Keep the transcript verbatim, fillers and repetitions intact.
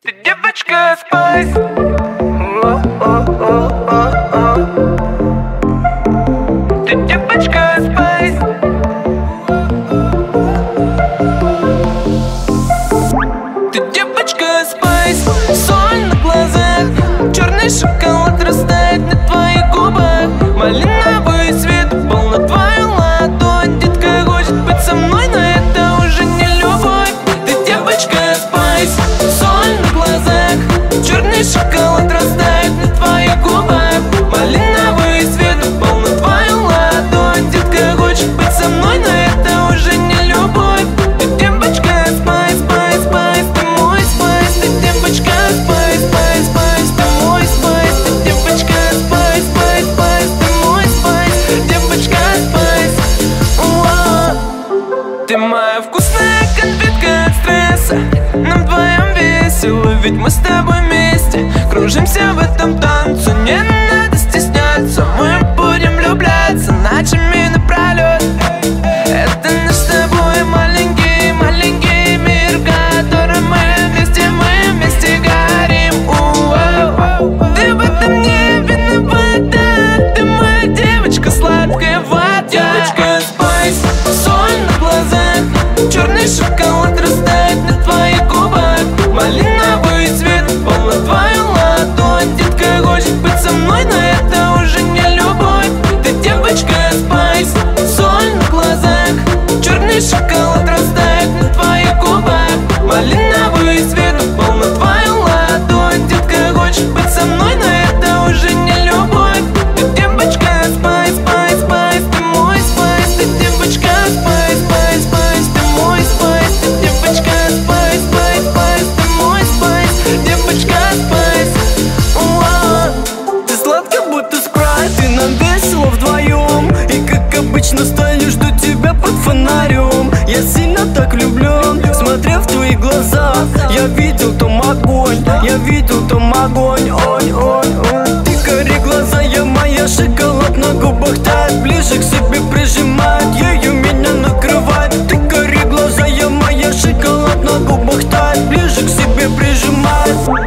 Ты девочка Спайс. Ты девочка Спайс. Ты девочка Спайс. Соль на глазах, черный шоколад растает на твоих губах. Малиновый свет упал на твою ладонь. Детка хочет быть со мной, но это уже не любовь. Ты девочка Спайс. Соль на глазах, черный шоколад растает на твоих губах. Малиновый свет упал на твою ладонь. Детка хочет быть со мной, но это уже не любовь. Ты девочка Спайс, Спайс, Спайс, ты мой Спайс. Ты девочка Спайс, Спайс, Спайс, ты мой Спайс. Ты девочка Спайс, Спайс, Спайс, ты мой Спайс. Девочка Спайс. Ты моя вкусная конфетка от стресса. Нам вдвоем весело, ведь мы с тобой вместе кружимся в этом танце. Не надо стесняться, мы будем влюбляться ночами напролет. Это наш с тобой маленький, маленький мир, в котором мы вместе, мы вместе горим. У-у-у. Ты в этом не виновата, ты моя девочка, сладкая вода. Девочка Спайс, соль на глазах, черный шоколад растает на твоих губах. Малиновый цвет упал на твою ладонь. Детка хочет быть со мной, но это уже не любовь. Ты девочка Спайс, соль на глазах, черный шоколад растает на твоих губах. Малиновый цвет упал на твою ладонь. Детка хочет быть со мной, но это уже не любовь. Ты девочка Спайс, Спайс, Спайс, ты мой Спайс. Ты девочка Спайс, Спайс, Спайс, ты мой Спайс. Ты девочка Спайс, Спайс, Спайс, ты мой Спайс. Девочка Спайс. Ты сладкая, будто спрайт, и нам весело вдвоем. И как обычно стою, жду тебя под фонарем. Я сильно так влюблен, смотря в твои глаза. Я видел там огонь, я видел там огонь. Ой, ой, ой. Ты кори глаза, я моя, шоколад на губах тает. Ближе к себе прижимает, ею меня накрывает. Ты кори глаза, я моя, шоколад на губах тает. Ближе к себе прижимает.